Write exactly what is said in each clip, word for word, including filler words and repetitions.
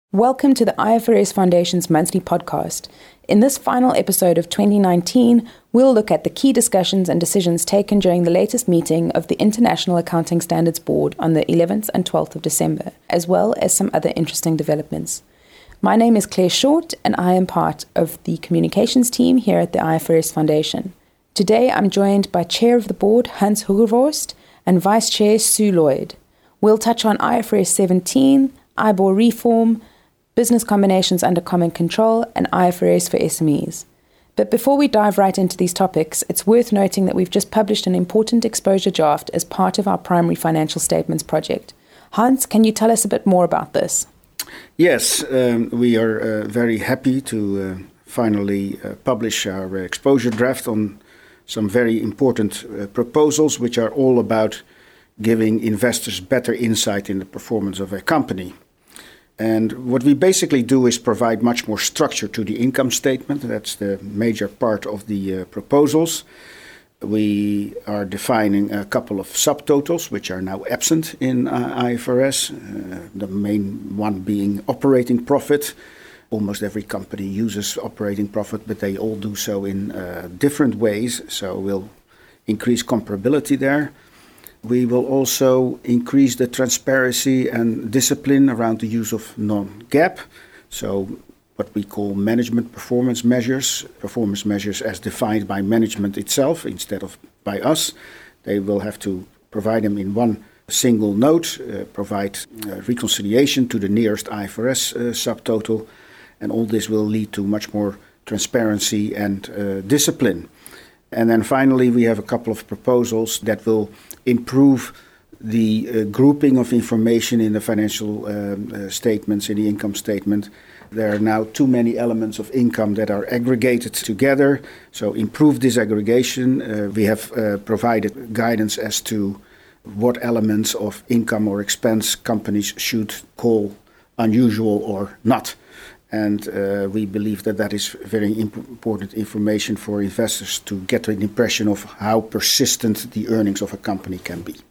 Welcome to the I F R S Foundation's monthly podcast. In this final episode of twenty nineteen, we'll look at the key discussions and decisions taken during the latest meeting of the International Accounting Standards Board on the eleventh and twelfth of December, as well as some other interesting developments. My name is Claire Short, and I am part of the communications team here at the I F R S Foundation. Today, I'm joined by Chair of the Board, Hans Hoogervorst, and Vice Chair, Sue Lloyd. We'll touch on I F R S seventeen, I B O R reform, business combinations under common control, and I F R S for S M Es. But before we dive right into these topics, it's worth noting that we've just published an important exposure draft as part of our primary financial statements project. Hans, can you tell us a bit more about this? Yes, um, we are uh, very happy to uh, finally uh, publish our exposure draft on some very important uh, proposals, which are all about giving investors better insight in the performance of a company. And what we basically do is provide much more structure to the income statement. That's the major part of the uh, proposals. We are defining a couple of subtotals, which are now absent in uh, I F R S. Uh, the main one being operating profit. Almost every company uses operating profit, but they all do so in uh, different ways. So we'll increase comparability there. We will also increase the transparency and discipline around the use of non-GAAP, so what we call management performance measures, performance measures as defined by management itself instead of by us. They will have to provide them in one single note, uh, provide uh, reconciliation to the nearest I F R S uh, subtotal, and all this will lead to much more transparency and uh, discipline. And then finally, we have a couple of proposals that will improve the uh, grouping of information in the financial um, uh, statements, in the income statement. There are now too many elements of income that are aggregated together. So improve disaggregation. Uh, we have uh, provided guidance as to what elements of income or expense companies should call unusual or not. And uh, we believe that that is very imp- important information for investors to get an impression of how persistent the earnings of a company can be.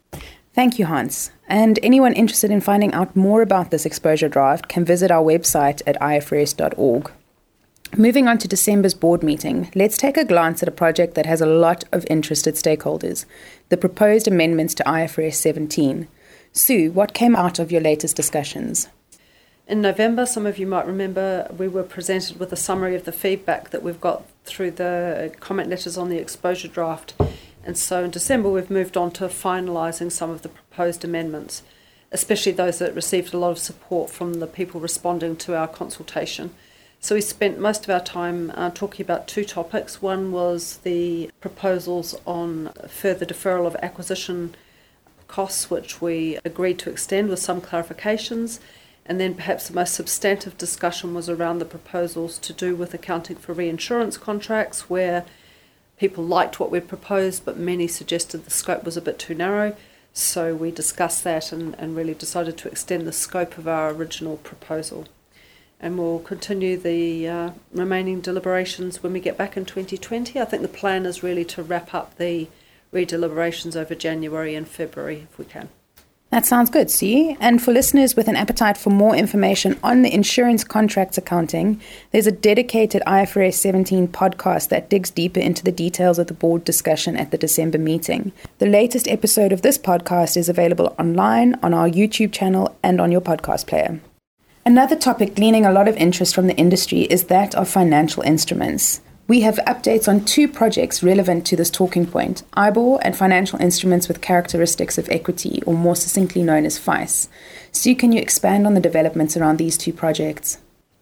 Thank you, Hans. And anyone interested in finding out more about this exposure draft can visit our website at I F R S dot org. Moving on to December's board meeting, let's take a glance at a project that has a lot of interested stakeholders, the proposed amendments to I F R S seventeen. Sue, what came out of your latest discussions? In November, some of you might remember, we were presented with a summary of the feedback that we've got through the comment letters on the exposure draft. And so in December, we've moved on to finalising some of the proposed amendments, especially those that received a lot of support from the people responding to our consultation. So we spent most of our time uh, talking about two topics. One was the proposals on further deferral of acquisition costs, which we agreed to extend with some clarifications. And then perhaps the most substantive discussion was around the proposals to do with accounting for reinsurance contracts, where people liked what we proposed, but many suggested the scope was a bit too narrow. So we discussed that and, and really decided to extend the scope of our original proposal. And we'll continue the uh, remaining deliberations when we get back in twenty twenty. I think the plan is really to wrap up the redeliberations over January and February if we can. That sounds good, see? And for listeners with an appetite for more information on the insurance contracts accounting, there's a dedicated I F R S seventeen podcast that digs deeper into the details of the board discussion at the December meeting. The latest episode of this podcast is available online on our YouTube channel and on your podcast player. Another topic gleaning a lot of interest from the industry is that of financial instruments. We have updates on two projects relevant to this talking point, I B O R and financial instruments with characteristics of equity, or more succinctly known as F I C E. Sue, can you expand on the developments around these two projects?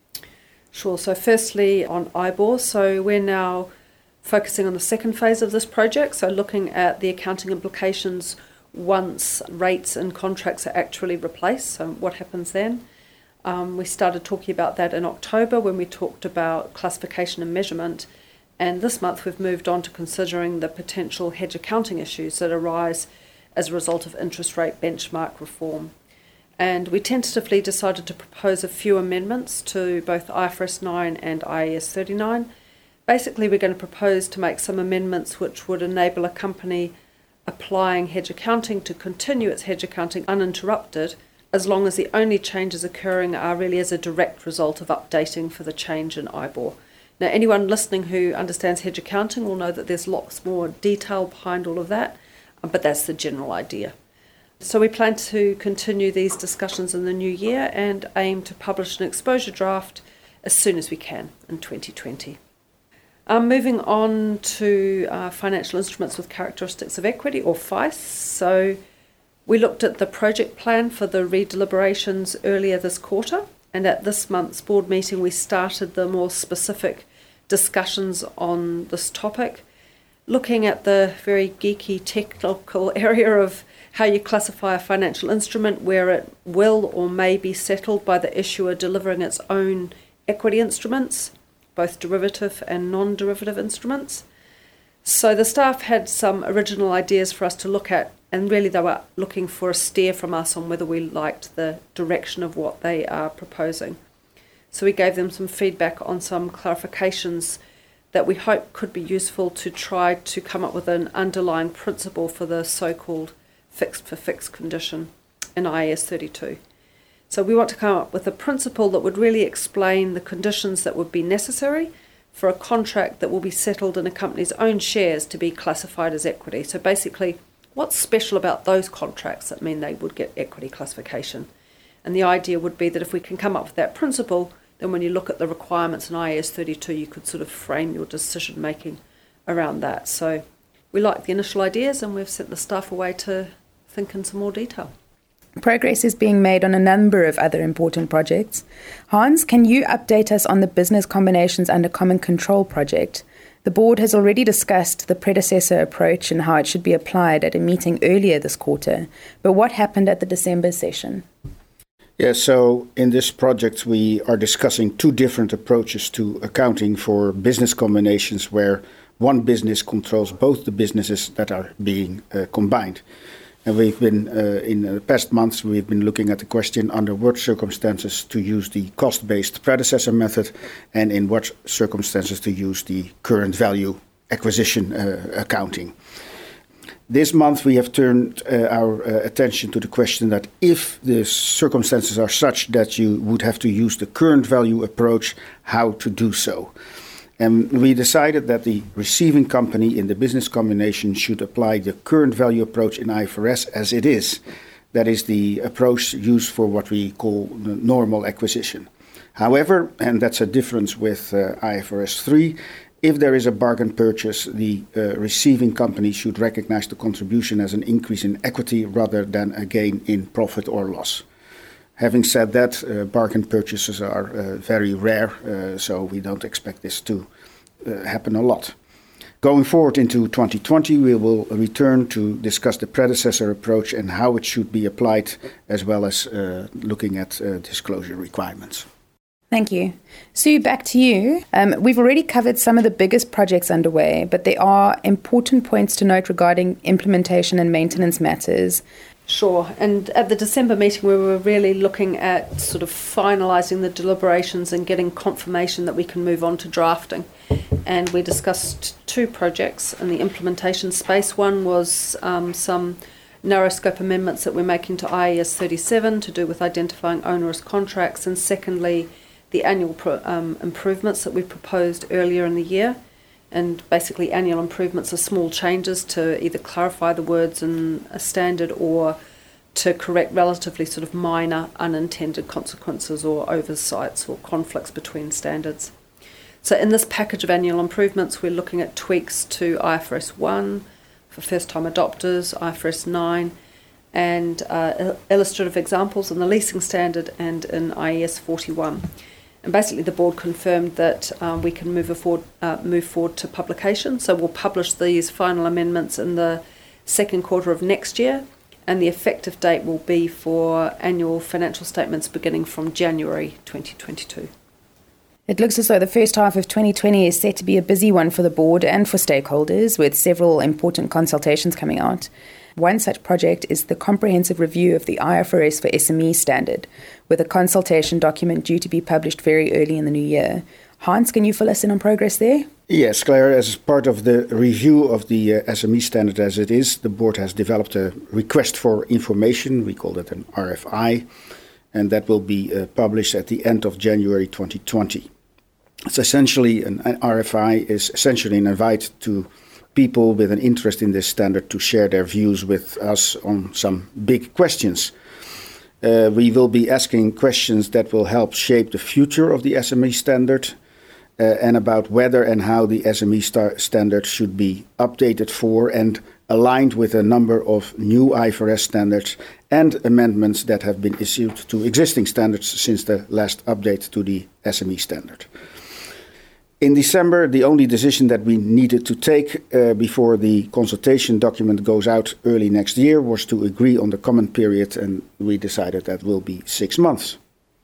Sure. So firstly, on I B O R, so we're now focusing on the second phase of this project, so looking at the accounting implications once rates and contracts are actually replaced, so what happens then. Um, we started talking about that in October when we talked about classification and measurement, and this month we've moved on to considering the potential hedge accounting issues that arise as a result of interest rate benchmark reform. And we tentatively decided to propose a few amendments to both I F R S nine and I A S thirty-nine. Basically, we're going to propose to make some amendments which would enable a company applying hedge accounting to continue its hedge accounting uninterrupted as long as the only changes occurring are really as a direct result of updating for the change in I B O R. Now, anyone listening who understands hedge accounting will know that there's lots more detail behind all of that, but that's the general idea. So we plan to continue these discussions in the new year and aim to publish an exposure draft as soon as we can in twenty twenty. Um, moving on to uh, financial instruments with characteristics of equity, or F I C E. So we looked at the project plan for the redeliberations earlier this quarter, and at this month's board meeting we started the more specific discussions on this topic, looking at the very geeky technical area of how you classify a financial instrument where it will or may be settled by the issuer delivering its own equity instruments, both derivative and non-derivative instruments. So the staff had some original ideas for us to look at, and really they were looking for a steer from us on whether we liked the direction of what they are proposing. So we gave them some feedback on some clarifications that we hope could be useful to try to come up with an underlying principle for the so-called fixed for fixed condition in I A S thirty-two. So we want to come up with a principle that would really explain the conditions that would be necessary for a contract that will be settled in a company's own shares to be classified as equity. So basically, what's special about those contracts that mean they would get equity classification? And the idea would be that if we can come up with that principle, then when you look at the requirements in I A S thirty-two, you could sort of frame your decision making around that. So we like the initial ideas, and we've sent the staff away to think in some more detail. Progress is being made on a number of other important projects. Hans, can you update us on the business combinations under common control project? The board has already discussed the predecessor approach and how it should be applied at a meeting earlier this quarter. But what happened at the December session? Yeah, so in this project we are discussing two different approaches to accounting for business combinations where one business controls both the businesses that are being uh, combined. And we've been, uh, in the past months, we've been looking at the question under what circumstances to use the cost-based predecessor method and in what circumstances to use the current value acquisition uh, accounting. This month we have turned uh, our uh, attention to the question that if the circumstances are such that you would have to use the current value approach, how to do so. And we decided that the receiving company in the business combination should apply the current value approach in I F R S as it is. That is the approach used for what we call the normal acquisition. However, and that's a difference with uh, I F R S three, if there is a bargain purchase, the uh, receiving company should recognize the contribution as an increase in equity rather than a gain in profit or loss. Having said that, uh, bargain purchases are uh, very rare, uh, so we don't expect this to uh, happen a lot. Going forward into twenty twenty, we will return to discuss the predecessor approach and how it should be applied, as well as uh, looking at uh, disclosure requirements. Thank you. Sue, back to you. Um, we've already covered some of the biggest projects underway, but there are important points to note regarding implementation and maintenance matters. Sure, and at the December meeting we were really looking at sort of finalising the deliberations and getting confirmation that we can move on to drafting. And we discussed two projects in the implementation space. One was um, some narrow scope amendments that we're making to I A S thirty-seven to do with identifying onerous contracts, and secondly the annual pro- um, improvements that we proposed earlier in the year. And basically annual improvements are small changes to either clarify the words in a standard or to correct relatively sort of minor unintended consequences or oversights or conflicts between standards. So in this package of annual improvements, we're looking at tweaks to I F R S one for first-time adopters, I F R S nine, and uh, illustrative examples in the leasing standard and in I A S forty-one. And basically the board confirmed that um, we can move forward, uh, move forward to publication. So we'll publish these final amendments in the second quarter of next year, and the effective date will be for annual financial statements beginning from January twenty twenty-two. It looks as though the first half of twenty twenty is set to be a busy one for the board and for stakeholders, with several important consultations coming out. One such project is the comprehensive review of the I F R S for S M E standard, with a consultation document due to be published very early in the new year. Hans, can you fill us in on progress there? Yes, Claire, as part of the review of the uh, S M E standard as it is, the board has developed a request for information. We call it an R F I, and that will be uh, published at the end of January twenty twenty. It's essentially, an, an R F I is essentially an invite to people with an interest in this standard to share their views with us on some big questions. Uh, we will be asking questions that will help shape the future of the S M E standard, uh, and about whether and how the S M E star- standard should be updated for and aligned with a number of new I F R S standards and amendments that have been issued to existing standards since the last update to the S M E standard. In December, the only decision that we needed to take uh, before the consultation document goes out early next year was to agree on the comment period, and we decided that will be six months.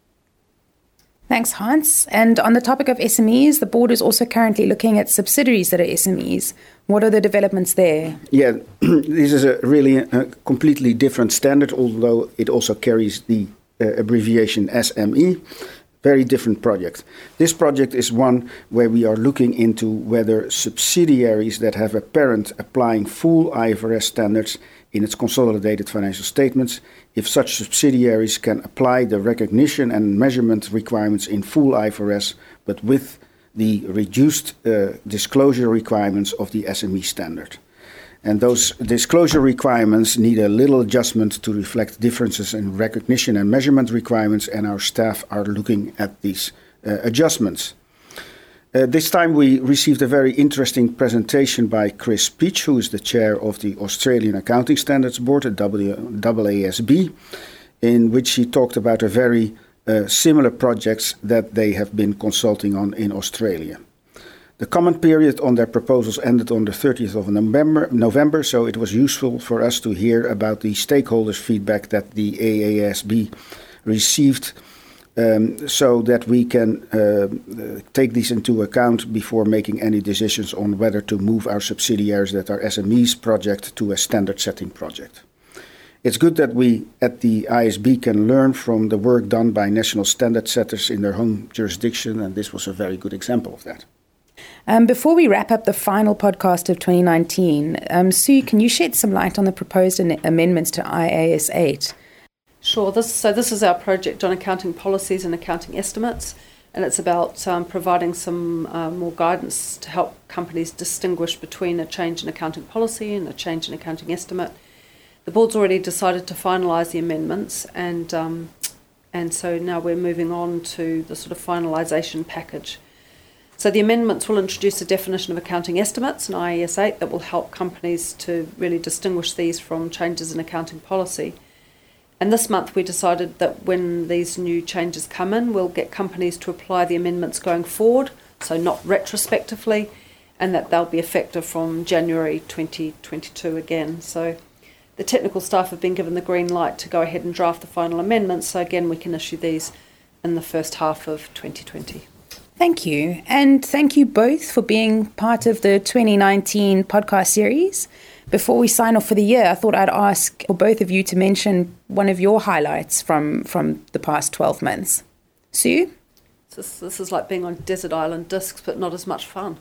Thanks, Hans. And on the topic of S M Es, the board is also currently looking at subsidiaries that are S M Es. What are the developments there? Yeah, this is a really a completely different standard, although it also carries the uh, abbreviation S M E. Very different project. This project is one where we are looking into whether subsidiaries that have a parent applying full I F R S standards in its consolidated financial statements, if such subsidiaries can apply the recognition and measurement requirements in full I F R S, but with the reduced uh, disclosure requirements of the S M E standard. And those disclosure requirements need a little adjustment to reflect differences in recognition and measurement requirements, and our staff are looking at these uh, adjustments. Uh, this time we received a very interesting presentation by Chris Peach, who is the chair of the Australian Accounting Standards Board, at A A S B, in which he talked about a very uh, similar projects that they have been consulting on in Australia. The comment period on their proposals ended on the thirtieth of November, November, so it was useful for us to hear about the stakeholders' feedback that the A A S B received, um, so that we can uh, take these into account before making any decisions on whether to move our subsidiaries that are S M Es project to a standard-setting project. It's good that we at the I S B can learn from the work done by national standard setters in their home jurisdiction, and this was a very good example of that. Um, before we wrap up the final podcast of twenty nineteen, um, Sue, can you shed some light on the proposed an- amendments to I A S eight? Sure. This, so this is our project on accounting policies and accounting estimates, and it's about um, providing some uh, more guidance to help companies distinguish between a change in accounting policy and a change in accounting estimate. The board's already decided to finalise the amendments, and um, and so now we're moving on to the sort of finalisation package. So the amendments will introduce a definition of accounting estimates in I A S eight that will help companies to really distinguish these from changes in accounting policy. And this month we decided that when these new changes come in, we'll get companies to apply the amendments going forward, so not retrospectively, and that they'll be effective from January twenty twenty-two again. So the technical staff have been given the green light to go ahead and draft the final amendments, so again we can issue these in the first half of twenty twenty. Thank you. And thank you both for being part of the twenty nineteen podcast series. Before we sign off for the year, I thought I'd ask for both of you to mention one of your highlights from, from the past twelve months. Sue? This, this is like being on Desert Island Discs, but not as much fun.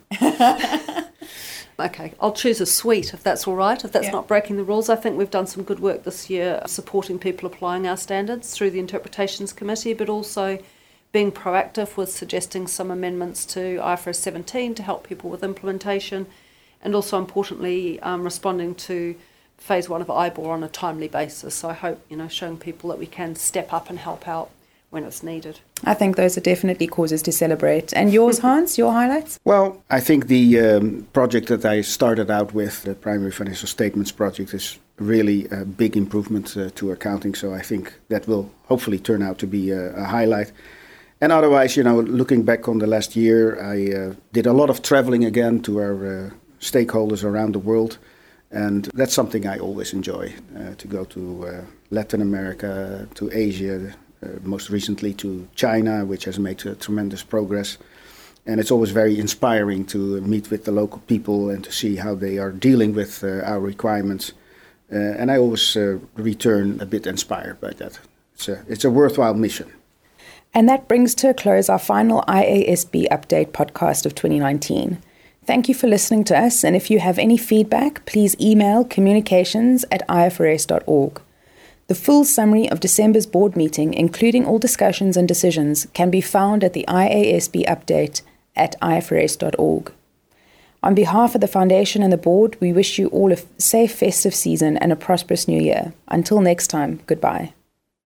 Okay, I'll choose a sweet if that's all right, if that's yeah. not breaking the rules. I think we've done some good work this year supporting people applying our standards through the Interpretations Committee, but also being proactive with suggesting some amendments to I F R S seventeen to help people with implementation, and also importantly um, responding to phase one of I B O R on a timely basis. So I hope, you know, showing people that we can step up and help out when it's needed. I think those are definitely causes to celebrate. And yours, Hans, your highlights? Well, I think the um, project that I started out with, the Primary Financial Statements project, is really a big improvement uh, to accounting. So I think that will hopefully turn out to be a, a highlight. And otherwise, you know, looking back on the last year, I uh, did a lot of traveling again to our uh, stakeholders around the world. And that's something I always enjoy, uh, to go to uh, Latin America, to Asia, uh, most recently to China, which has made uh, tremendous progress. And it's always very inspiring to meet with the local people and to see how they are dealing with uh, our requirements. Uh, and I always uh, return a bit inspired by that. It's a, it's a worthwhile mission. And that brings to a close our final I A S B Update podcast of twenty nineteen. Thank you for listening to us, and if you have any feedback, please email communications at I F R S dot org. The full summary of December's board meeting, including all discussions and decisions, can be found at the I A S B Update at I F R S dot org. On behalf of the Foundation and the board, we wish you all a safe festive season and a prosperous new year. Until next time, goodbye.